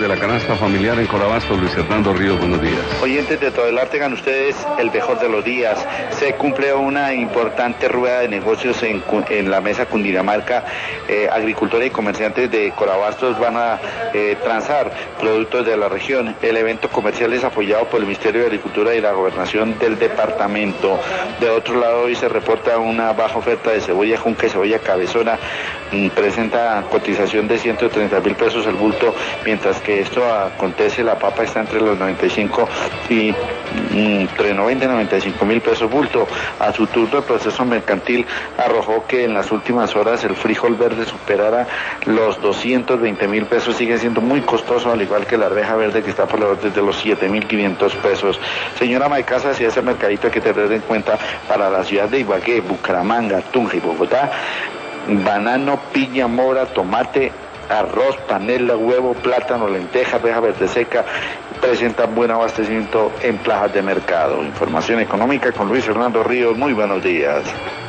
de la canasta familiar en Corabastos. Luis Hernando Ríos, buenos días. Oyentes de todo el arte, tengan ustedes el mejor de los días. Se cumple una importante rueda de negocios en la mesa Cundinamarca. Agricultores y comerciantes de Corabastos van a transar productos de la región. El evento comercial es apoyado por el Ministerio de Agricultura y la Gobernación del departamento. De otro lado, hoy se reporta una baja oferta de cebolla junca y cebolla cabezona. Presenta cotización de 130.000 pesos el bulto, mientras que esto acontece, la papa está entre los 95 y entre 90 y 95.000 pesos bulto. A su turno, el proceso mercantil arrojó que en las últimas horas el frijol verde superara los 220.000 pesos. Sigue siendo muy costoso, al igual que la arveja verde, que está por los desde los 7.500 pesos. Señora Maicasa, si ese mercadito hay que tener en cuenta para la ciudad de Ibagué, Bucaramanga, Tunja y Bogotá: banano, piña, mora, tomate, arroz, panela, huevo, plátano, lenteja, arveja verde seca, presentan buen abastecimiento en plazas de mercado. Información económica con Luis Hernando Ríos. Muy buenos días.